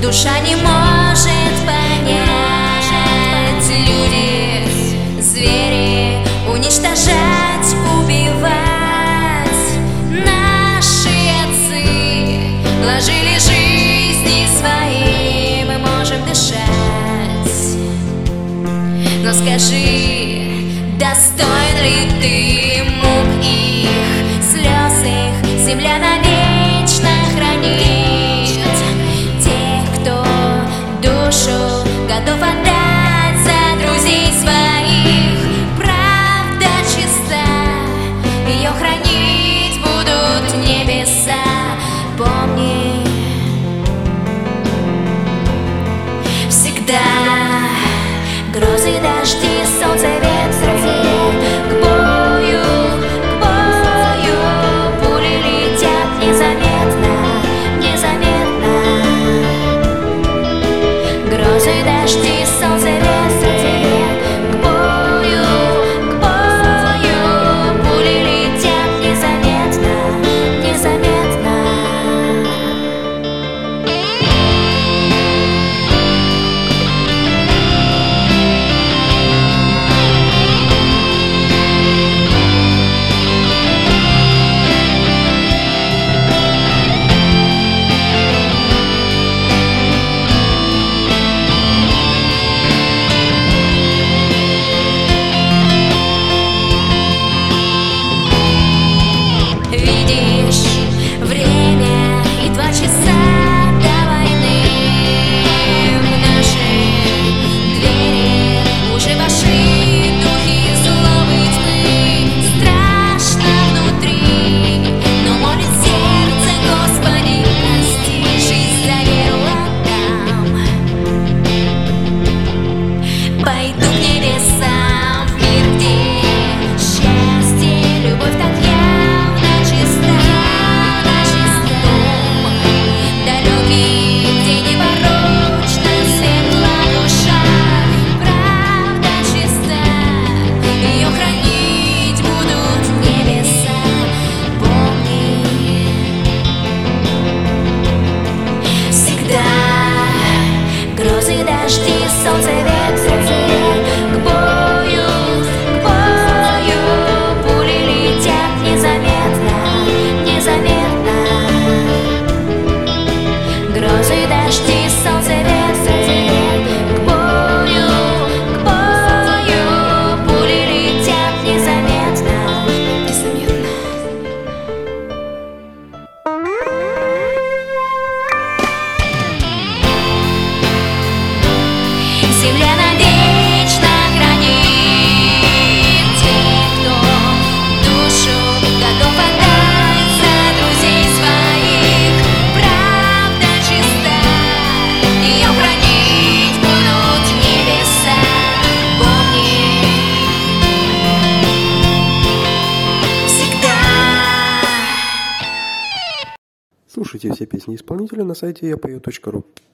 душа не может понять. Люди, звери, уничтожать, убивать. Наши отцы вложили жизни свои, мы можем дышать. Но скажи, достоин ли ты мук их, слез их, земля навечно хранит тех, кто душу готов отдать за друзей своих. Правда чиста, ее хранить будут небеса. Помни, всегда грозы, дожди, солнце, ветры, к бою, пули летят незаметно, незаметно. Грозы, дожди, солнце, ветры, к бою, пули летят незаметно, незаметно. Видишь, время и 2 часа до войны. В наши двери уже вошли духи злобы тьмы. Страшно внутри, но молит сердце: Господи, прости, жизнь за веру отдам. Пойду к небесам, в мир, где счастье, любовь так явно чиста. Далекий, где непорочна, светла душа. Правда чиста, ее хранить будут небеса. Помни, всегда грозы, дожди, солнце, ветры, к бою, пули летят незаметно, незаметно. Грозы, дожди, солнце, ветры, к бою, пули летят незаметно, незаметно. Земля навечно хранит тех, кто душу готов отдать за друзей своих. Правда чиста, ее хранить будут небеса. Помни, всегда. Слушайте все песни исполнителя на сайте yapою.ru.